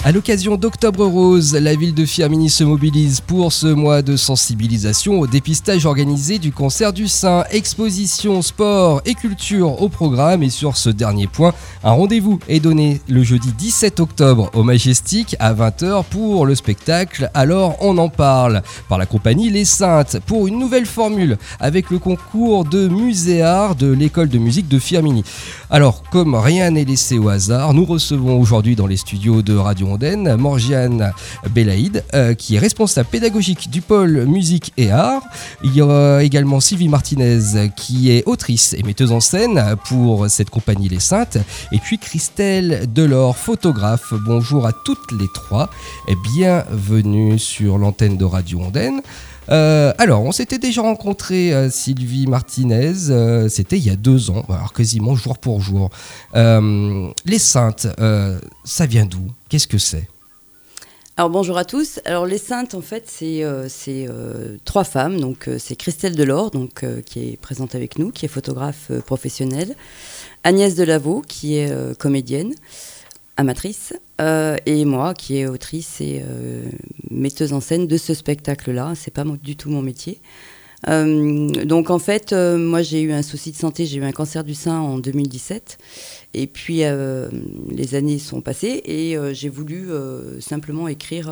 À l'occasion d'Octobre Rose, la ville de Firminy se mobilise pour ce mois de sensibilisation au dépistage organisé du cancer du sein. Exposition, sport et culture au programme. Et sur ce dernier point, un rendez-vous est donné le jeudi 17 octobre au Majestic à 20h pour le spectacle Alors on en parle, par la compagnie Les Saintes, pour une nouvelle formule avec le concours de muséart de l'école de musique de Firminy. Alors, comme rien n'est laissé au hasard, nous recevons aujourd'hui dans les studios de Radio Ondaine Morgiane Belaïd, qui est responsable pédagogique du pôle musique et art. Il y aura également Sylvie Martinez, qui est autrice et metteuse en scène pour cette compagnie Les Saintes. Et puis Christelle Delors, photographe. Bonjour à toutes les trois et bienvenue sur l'antenne de Radio Ondaine. Alors, on s'était déjà rencontré, Sylvie Martinez, c'était il y a 2 ans, alors quasiment jour pour jour. Les Saintes, ça vient d'où ? Qu'est-ce que c'est ? Alors bonjour à tous. Alors Les Saintes, en fait, c'est 3 femmes. Donc c'est Christelle Delors, donc qui est présente avec nous, qui est photographe professionnelle, Agnès Delaveau, qui est comédienne, amatrice, et moi qui est autrice et metteuse en scène de ce spectacle-là. C'est pas du tout mon métier. Donc en fait, moi j'ai eu un souci de santé, j'ai eu un cancer du sein en 2017. Et puis les années sont passées et j'ai voulu simplement écrire,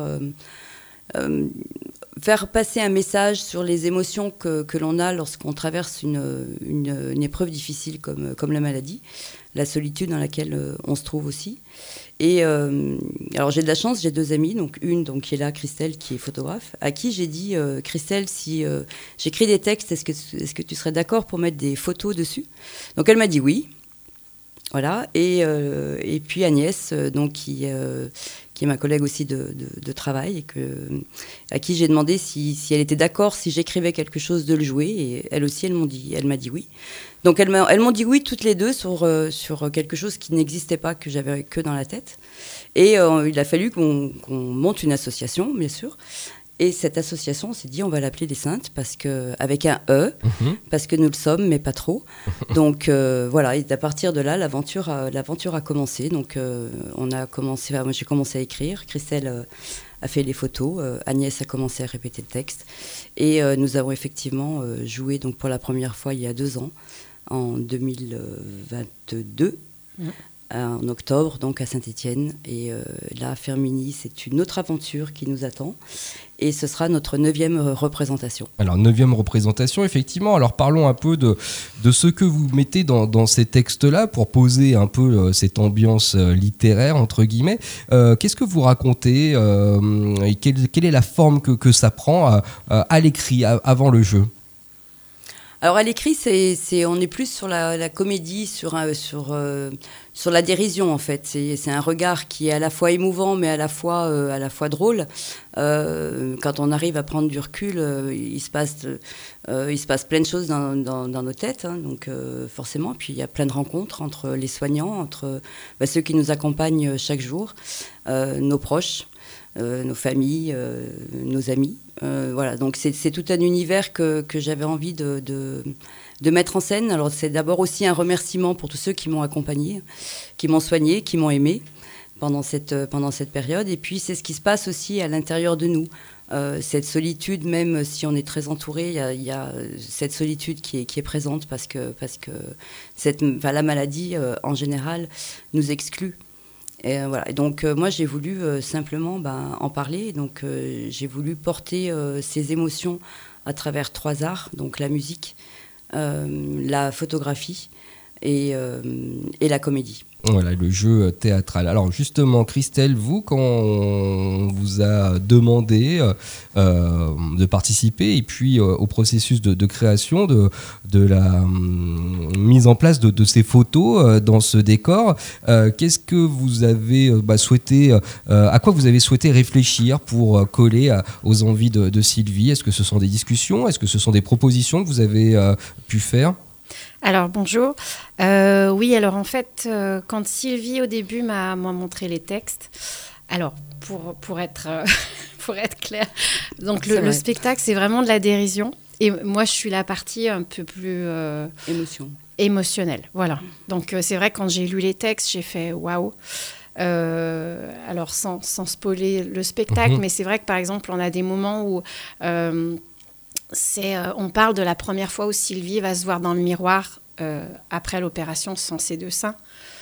faire passer un message sur les émotions que l'on a lorsqu'on traverse une épreuve difficile comme la maladie, la solitude dans laquelle on se trouve aussi. Et alors j'ai de la chance, j'ai 2 amies, donc une qui est là, Christelle, qui est photographe, à qui j'ai dit Christelle, si j'écris des textes, est-ce que tu serais d'accord pour mettre des photos dessus ? Donc elle m'a dit oui. Voilà, et puis Agnès, donc qui est ma collègue aussi de travail, à qui j'ai demandé si elle était d'accord si j'écrivais quelque chose de le jouer, et elle aussi elle m'a dit oui. Donc elles m'ont dit oui toutes les deux sur quelque chose qui n'existait pas, que j'avais que dans la tête, et il a fallu qu'on monte une association, bien sûr. Et cette association, on s'est dit, on va l'appeler Les Saintes, avec un E, parce que nous le sommes, mais pas trop. Donc voilà, et à partir de là, l'aventure a commencé. Donc moi j'ai commencé à écrire, Christelle a fait les photos, Agnès a commencé à répéter le texte. Et nous avons effectivement joué donc, pour la première fois il y a 2 ans, en 2022. En octobre, donc à Saint-Étienne. Et là, à Firminy, c'est une autre aventure qui nous attend. Et ce sera notre 9e représentation. Alors, 9e représentation, effectivement. Alors, parlons un peu de ce que vous mettez dans ces textes-là pour poser un peu cette ambiance littéraire, entre guillemets. Qu'est-ce que vous racontez et quelle est la forme que ça prend à l'écrit, avant le jeu ? Alors à l'écrit, on est plus sur la comédie, sur la dérision en fait. C'est un regard qui est à la fois émouvant mais à la fois drôle. Quand on arrive à prendre du recul, il se passe plein de choses dans nos têtes, hein, donc forcément. Puis il y a plein de rencontres entre les soignants, entre ceux qui nous accompagnent chaque jour, nos proches. Nos familles, nos amis. Voilà, donc c'est tout un univers que j'avais envie de mettre en scène. Alors c'est d'abord aussi un remerciement pour tous ceux qui m'ont accompagné, qui m'ont soigné, qui m'ont aimé pendant cette période. Et puis c'est ce qui se passe aussi à l'intérieur de nous. Cette solitude, même si on est très entouré, il y a cette solitude qui est présente parce que la maladie en général nous exclut. Et voilà. Et donc moi j'ai voulu simplement en parler. Donc j'ai voulu porter ces émotions à travers 3 arts, donc la musique, la photographie et la comédie. Voilà, le jeu théâtral. Alors justement, Christelle, vous, quand on vous a demandé de participer et puis au processus de création de la mise en place de ces photos dans ce décor, qu'est-ce que vous avez souhaité, à quoi vous avez souhaité réfléchir pour coller aux envies de Sylvie ? Est-ce que ce sont des discussions ? Est-ce que ce sont des propositions que vous avez pu faire ? Alors bonjour. Oui, alors en fait, quand Sylvie au début m'a montré les textes, alors pour être clair, donc le spectacle c'est vraiment de la dérision et moi je suis la partie un peu plus émotionnelle. Voilà. Donc c'est vrai quand j'ai lu les textes, j'ai fait waouh. Alors sans spoiler le spectacle, mais c'est vrai que par exemple, on a des moments où on parle de la première fois où Sylvie va se voir dans le miroir après l'opération sans ses 2 seins.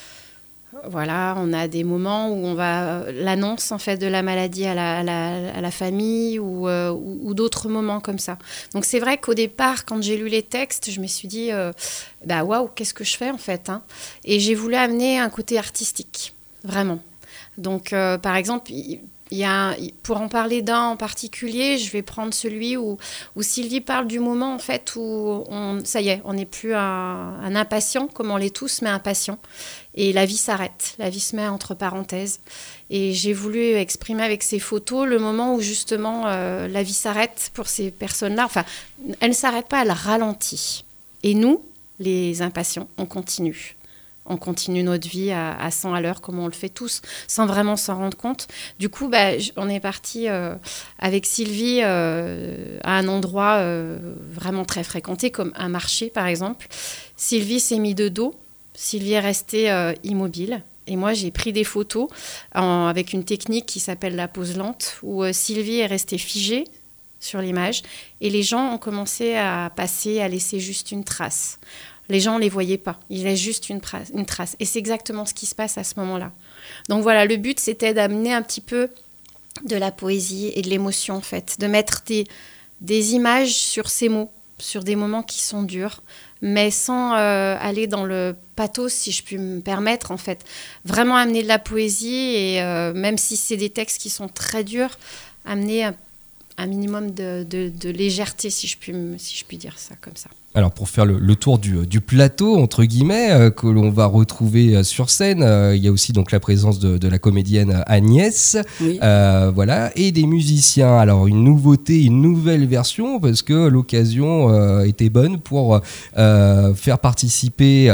Voilà, on a des moments où on va l'annonce en fait de la maladie à la famille ou d'autres moments comme ça. Donc c'est vrai qu'au départ, quand j'ai lu les textes, je me suis dit waouh, qu'est-ce que je fais en fait, hein. Et j'ai voulu amener un côté artistique, vraiment. Donc par exemple, pour en parler d'un en particulier, je vais prendre celui où Sylvie parle du moment en fait où ça y est, on n'est plus un impatient comme on l'est tous, mais un patient. Et la vie s'arrête, la vie se met entre parenthèses. Et j'ai voulu exprimer avec ces photos le moment où justement la vie s'arrête pour ces personnes-là. Enfin, elle ne s'arrête pas, elle ralentit. Et nous, les impatients, on continue. On continue notre vie à 100 à l'heure, comme on le fait tous, sans vraiment s'en rendre compte. Du coup, on est parti avec Sylvie à un endroit vraiment très fréquenté, comme un marché, par exemple. Sylvie s'est mise de dos. Sylvie est restée immobile. Et moi, j'ai pris des photos avec une technique qui s'appelle la pose lente, où Sylvie est restée figée sur l'image. Et les gens ont commencé à passer, à laisser juste une trace. Les gens ne les voyaient pas, ils laissent juste une trace. Et c'est exactement ce qui se passe à ce moment-là. Donc voilà, le but, c'était d'amener un petit peu de la poésie et de l'émotion, en fait. De mettre des images sur ces mots, sur des moments qui sont durs, mais sans aller dans le pathos, si je puis me permettre, en fait. Vraiment amener de la poésie, et même si c'est des textes qui sont très durs, amener un minimum de légèreté, si je puis dire ça comme ça. Alors pour faire le tour du plateau entre guillemets que l'on va retrouver sur scène, il y a aussi donc la présence de la comédienne Agnès, oui. Voilà, et des musiciens. Alors une nouveauté, une nouvelle version parce que l'occasion était bonne pour faire participer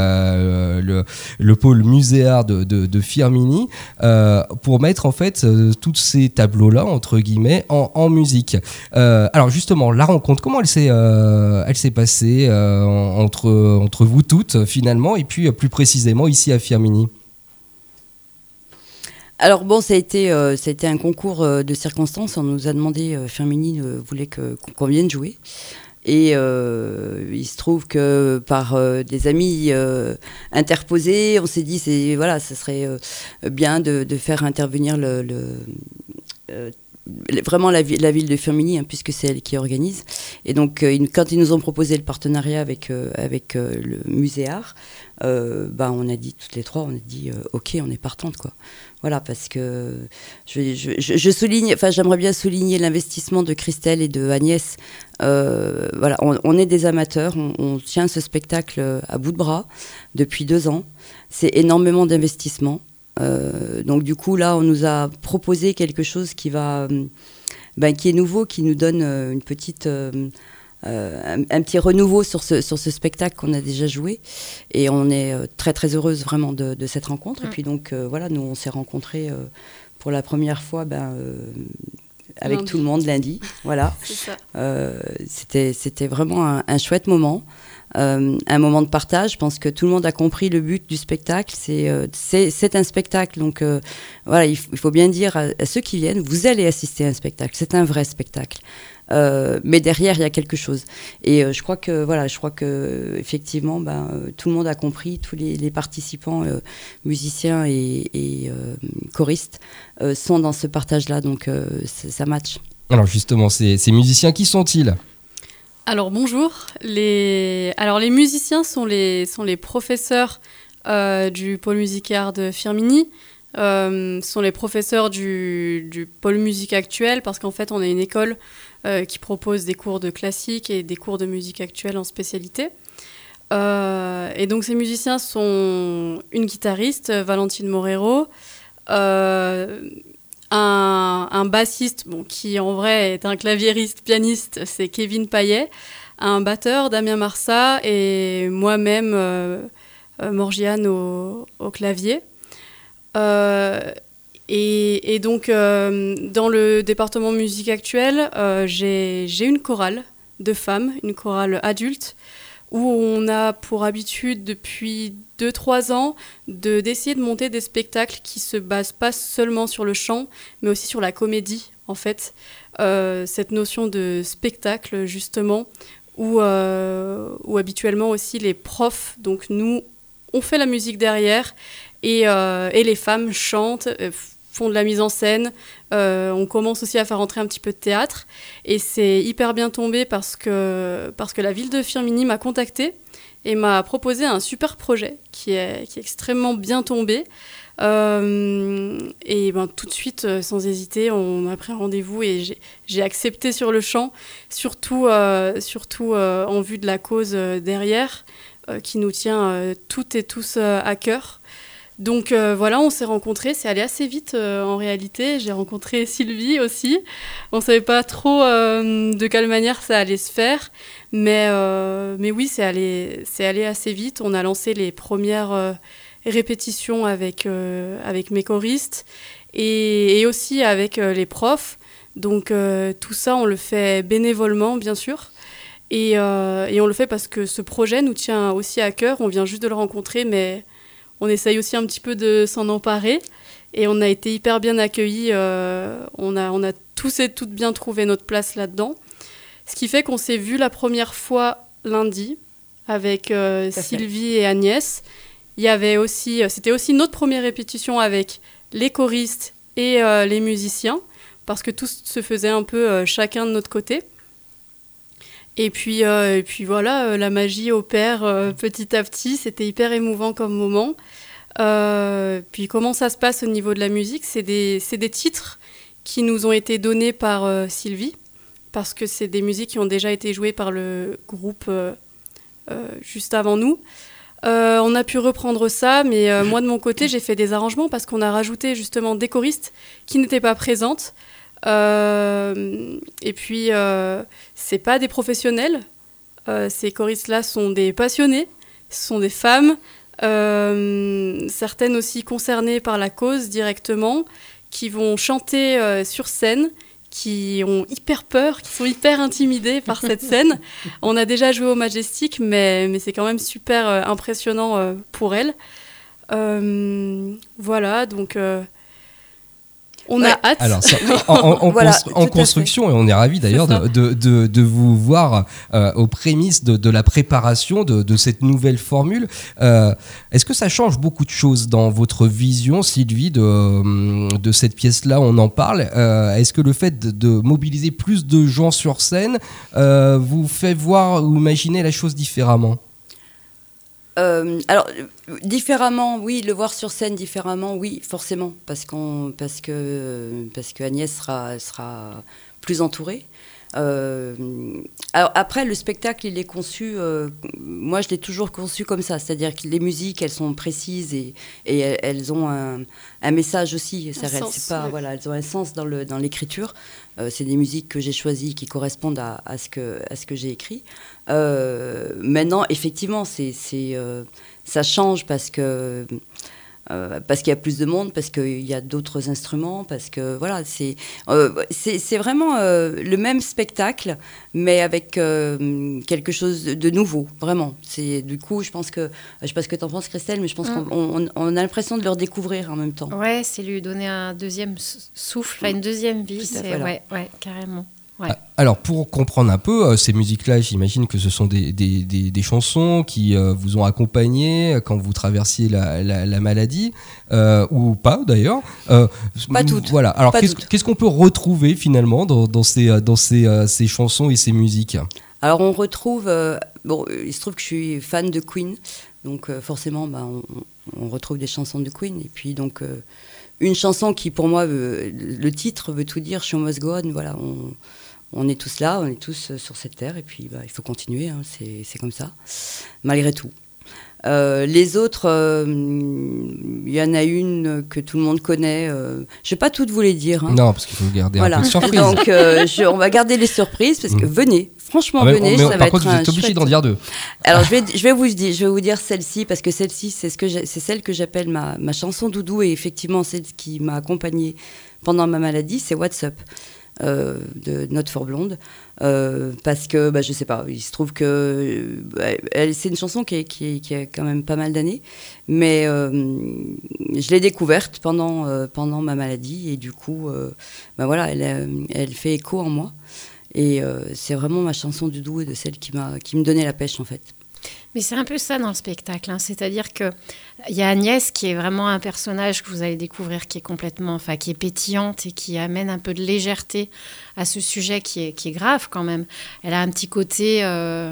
le pôle muséard de Firminy pour mettre en fait tous ces tableaux là entre guillemets en musique. Alors justement la rencontre, comment elle s'est passée entre vous toutes finalement et puis plus précisément ici à Firminy? Alors bon, ça a été un concours de circonstances. On nous a demandé, Firminy voulait qu'on vienne jouer. Et il se trouve que par des amis interposés, on s'est dit ça serait bien de faire intervenir vraiment la ville de Firminy, hein, puisque c'est elle qui organise. Et donc, quand ils nous ont proposé le partenariat avec le muséard, on a dit toutes les trois, on a dit ok, on est partante, quoi. Voilà, parce que je souligne, enfin j'aimerais bien souligner l'investissement de Christelle et de Agnès. Voilà, on est des amateurs, on tient ce spectacle à bout de bras depuis 2 ans. C'est énormément d'investissement. Donc du coup là on nous a proposé quelque chose qui est nouveau, qui nous donne une petite un petit renouveau sur ce spectacle qu'on a déjà joué, et on est très très heureuse vraiment de cette rencontre. Et puis donc voilà, nous on s'est rencontrés pour la première fois avec lundi. Tout le monde lundi, voilà. C'est ça. C'était vraiment un chouette moment. Un moment de partage. Je pense que tout le monde a compris le but du spectacle. C'est un spectacle, donc voilà, il faut bien dire à ceux qui viennent, vous allez assister à un spectacle. C'est un vrai spectacle. Mais derrière, il y a quelque chose. Et je crois que effectivement, tout le monde a compris, tous les participants, musiciens et choristes sont dans ce partage-là, donc ça match. Alors justement, ces musiciens, qui sont-ils ? Alors bonjour, les musiciens sont les professeurs du pôle musicaire de Firminy, sont les professeurs du pôle musique actuelle, parce qu'en fait on est une école qui propose des cours de classique et des cours de musique actuelle en spécialité. Et donc ces musiciens sont une guitariste, Valentine Morero, un bassiste, qui en vrai est un claviériste, pianiste, c'est Kevin Payet, un batteur, Damien Marsat, et moi-même, Morgiane au clavier. Et donc, dans le département musique actuelle, j'ai une chorale de femmes, une chorale adulte, où on a pour habitude depuis 2-3 ans d'essayer de monter des spectacles qui se basent pas seulement sur le chant, mais aussi sur la comédie, en fait. Cette notion de spectacle, justement, où habituellement aussi les profs, donc nous, on fait la musique derrière, et les femmes chantent, font de la mise en scène. On commence aussi à faire entrer un petit peu de théâtre. Et c'est hyper bien tombé parce que la ville de Firminy m'a contactée et m'a proposé un super projet qui est extrêmement bien tombé. Et tout de suite, sans hésiter, on a pris un rendez-vous et j'ai accepté sur le champ, surtout en vue de la cause derrière, qui nous tient toutes et tous à cœur. Donc voilà, on s'est rencontrés, c'est allé assez vite en réalité. J'ai rencontré Sylvie aussi. On ne savait pas trop de quelle manière ça allait se faire, mais oui, c'est allé assez vite. On a lancé les premières répétitions avec mes choristes et aussi avec les profs. Donc tout ça, on le fait bénévolement, bien sûr. Et on le fait parce que ce projet nous tient aussi à cœur. On vient juste de le rencontrer, mais on essaye aussi un petit peu de s'en emparer. Et on a été hyper bien accueillis. On a tous et toutes bien trouvé notre place là-dedans. Ce qui fait qu'on s'est vus la première fois lundi avec Sylvie et Agnès. C'était aussi notre première répétition avec les choristes et les musiciens, parce que tout se faisait un peu chacun de notre côté. Et puis voilà, la magie opère petit à petit. C'était hyper émouvant comme moment. Puis comment ça se passe au niveau de la musique ? C'est des titres qui nous ont été donnés par Sylvie, parce que c'est des musiques qui ont déjà été jouées par le groupe juste avant nous. On a pu reprendre ça, mais moi de mon côté, j'ai fait des arrangements parce qu'on a rajouté justement des choristes qui n'étaient pas présentes. Et puis, c'est pas des professionnels. Ces choristes-là sont des passionnés, ce sont des femmes, certaines aussi concernées par la cause directement, qui vont chanter sur scène, qui ont hyper peur, qui sont hyper intimidées par cette scène. On a déjà joué au Majestic, mais c'est quand même super impressionnant pour elles. Voilà, donc on a hâte. Alors, en construction, et on est ravis d'ailleurs de vous voir aux prémices de la préparation de cette nouvelle formule. Est-ce que ça change beaucoup de choses dans votre vision, Sylvie, de cette pièce-là ? On en parle. Est-ce que le fait de mobiliser plus de gens sur scène vous fait voir ou imaginer la chose différemment ? Alors, différemment, oui, le voir sur scène différemment, oui, forcément, parce que Agnès sera plus entourée. Alors après, le spectacle, il est conçu, moi je l'ai toujours conçu comme ça, c'est-à-dire que les musiques, elles sont précises et elles ont un message aussi. Voilà, elles ont un sens dans l'écriture. C'est des musiques que j'ai choisies qui correspondent à ce que j'ai écrit. Maintenant, effectivement, ça change parce qu'il y a plus de monde, parce qu'il y a d'autres instruments, parce que voilà, c'est vraiment le même spectacle, mais avec quelque chose de nouveau, vraiment. Du coup, je sais pas ce que tu en penses, Christelle, mais je pense qu'on a l'impression de le redécouvrir en même temps. Ouais, c'est lui donner un deuxième souffle, une deuxième vie. Ouais, carrément. Ouais. Alors, pour comprendre un peu ces musiques-là, j'imagine que ce sont des chansons qui vous ont accompagné quand vous traversiez la maladie, ou pas d'ailleurs. Pas toutes. Voilà. Alors, qu'est-ce qu'on peut retrouver finalement dans ces chansons et ces musiques ? Alors, on retrouve... il se trouve que je suis fan de Queen, donc forcément, on retrouve des chansons de Queen. Et puis, donc, une chanson qui, pour moi, le titre veut tout dire, « Show Must Go On », voilà, on est tous là, on est tous sur cette terre, et puis il faut continuer, hein, c'est comme ça, malgré tout. Les autres, il y en a une que tout le monde connaît, je ne vais pas toutes vous les dire. Hein. Non, parce qu'il faut garder un peu de surprise. Donc on va garder les surprises, parce que venez, franchement venez, ça va être un chouette... Par contre, vous êtes obligé d'en dire deux. Alors je vais vous dire celle-ci, parce que celle-ci, c'est celle que j'appelle ma chanson doudou, et effectivement celle qui m'a accompagnée pendant ma maladie, c'est What's Up. de Note for Blonde, parce que je sais pas, il se trouve que c'est une chanson qui a quand même pas mal d'années, mais je l'ai découverte pendant ma maladie, et du coup voilà, elle fait écho en moi, et c'est vraiment ma chanson du doux et de celle qui me donnait la pêche en fait. Mais c'est un peu ça dans le spectacle, hein. C'est-à-dire qu'il y a Agnès qui est vraiment un personnage que vous allez découvrir qui est complètement, qui est pétillante et qui amène un peu de légèreté à ce sujet qui est grave quand même. Elle a un petit côté...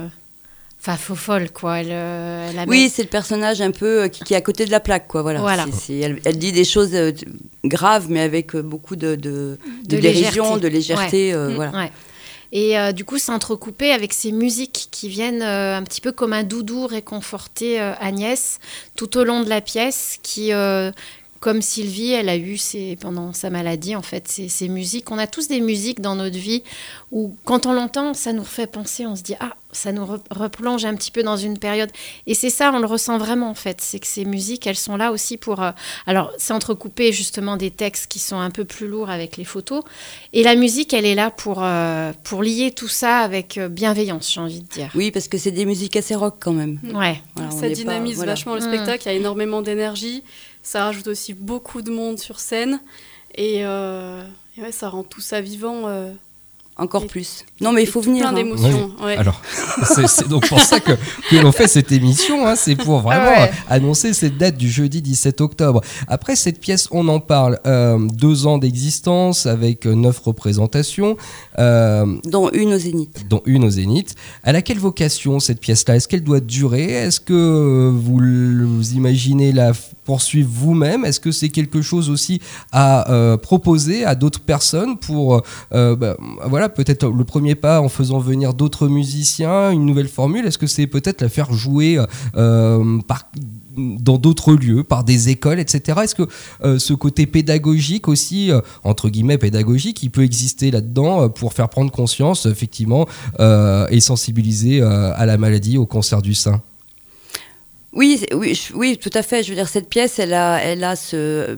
folle, quoi. Oui, c'est le personnage un peu qui est à côté de la plaque, quoi. Voilà. Elle dit des choses graves, mais avec beaucoup de dérision, de légèreté. Voilà. Ouais. Et du coup, c'est entrecoupé avec ces musiques qui viennent un petit peu comme un doudou réconforter Agnès tout au long de la pièce, qui... comme Sylvie, elle a eu pendant sa maladie, en fait, ces musiques. On a tous des musiques dans notre vie où, quand on l'entend, ça nous refait penser, on se dit « Ah, ça nous replonge un petit peu dans une période. » Et c'est ça, on le ressent vraiment, en fait. C'est que ces musiques, elles sont là aussi pour... alors, c'est entrecoupé, justement, des textes qui sont un peu plus lourds avec les photos. Et la musique, elle est là pour lier tout ça avec bienveillance, j'ai envie de dire. Oui, parce que c'est des musiques assez rock, quand même. Ouais. Voilà, ça dynamise vachement le spectacle. Il y a énormément d'énergie. Ça rajoute aussi beaucoup de monde sur scène. Et ouais, ça rend tout ça vivant. Encore plus. Non, mais il faut venir. Plein d'émotions. Oui. Ouais. Alors, c'est donc pour ça que l'on fait cette émission. Hein, c'est pour vraiment annoncer cette date du jeudi 17 octobre. Après cette pièce, on en parle. 2 ans d'existence avec 9 représentations. Dont une au Zénith. Elle a quelle vocation, cette pièce-là ? Est-ce qu'elle doit durer ? Est-ce que vous imaginez la poursuivre vous-même ? Est-ce que c'est quelque chose aussi à proposer à d'autres personnes pour... voilà, peut-être le premier pas en faisant venir d'autres musiciens, une nouvelle formule. Est-ce que c'est peut-être la faire jouer dans d'autres lieux, par des écoles, etc. Est-ce que ce côté pédagogique aussi, entre guillemets pédagogique, il peut exister là-dedans pour faire prendre conscience, effectivement, et sensibiliser à la maladie, au cancer du sein ? Oui, tout à fait. Je veux dire, cette pièce, elle a ce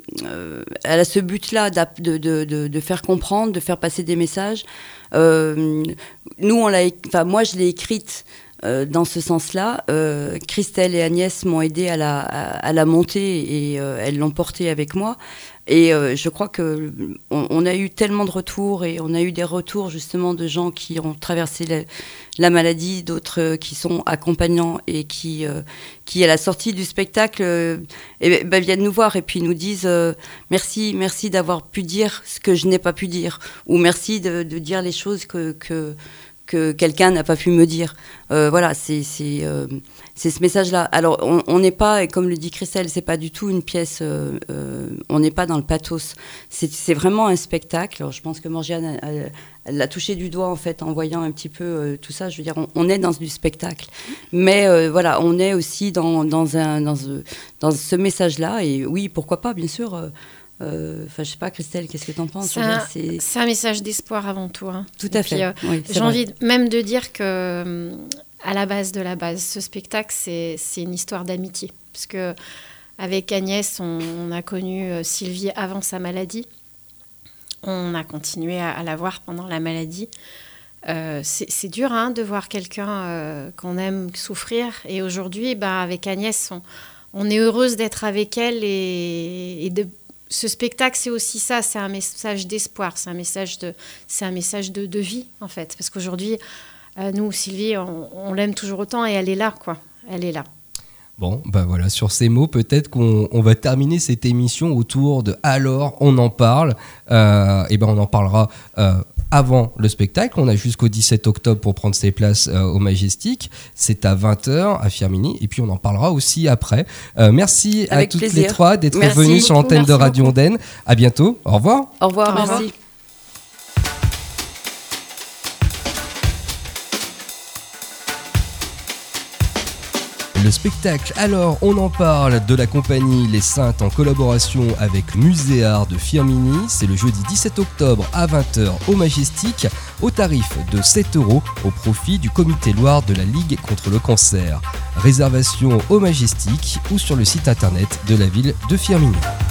but-là de faire comprendre, de faire passer des messages. Nous, moi, je l'ai écrite dans ce sens-là. Christelle et Agnès m'ont aidée à la monter et elles l'ont portée avec moi. Et je crois qu'on a eu tellement de retours, et on a eu des retours justement de gens qui ont traversé la maladie, d'autres qui sont accompagnants et qui à la sortie du spectacle viennent nous voir et puis nous disent merci d'avoir pu dire ce que je n'ai pas pu dire, ou merci de dire les choses que quelqu'un n'a pas pu me dire. Voilà, c'est ce message-là. Alors, on n'est pas, et comme le dit Christelle, c'est pas du tout une pièce, on n'est pas dans le pathos. C'est vraiment un spectacle. Alors, je pense que Morgiane, elle l'a touché du doigt, en fait, en voyant un petit peu tout ça. Je veux dire, on est dans du spectacle. Mais voilà, on est aussi dans ce message-là. Et oui, pourquoi pas, bien sûr. Je sais pas, Christelle, qu'est-ce que tu en penses ? C'est un message d'espoir avant tout. Hein. Tout à fait. Oui, j'ai envie même de dire que, à la base de la base, ce spectacle, c'est une histoire d'amitié. Parce que avec Agnès, on a connu Sylvie avant sa maladie. On a continué à la voir pendant la maladie. C'est dur de voir quelqu'un qu'on aime souffrir. Et aujourd'hui, avec Agnès, on est heureuse d'être avec elle et de... Ce spectacle, c'est aussi ça, c'est un message d'espoir, c'est un message de vie, en fait. Parce qu'aujourd'hui, nous, Sylvie, on l'aime toujours autant et elle est là, quoi. Elle est là. Bon, voilà, sur ces mots, peut-être qu'on va terminer cette émission autour de « Alors, on en parle ». On en parlera avant le spectacle. On a jusqu'au 17 octobre pour prendre ses places au Majestic. C'est à 20h à Firminy. Et puis, on en parlera aussi après. Merci avec à toutes plaisir. Les trois d'être venues sur l'antenne de Radio Ondaine. À bientôt. Au revoir. Au revoir, merci. Le spectacle Alors on en parle de la compagnie Les Saintes en collaboration avec Muséart de Firminy, c'est le jeudi 17 octobre à 20h au Majestic au tarif de 7€ au profit du comité Loire de la Ligue contre le cancer. Réservation au Majestic ou sur le site internet de la ville de Firminy.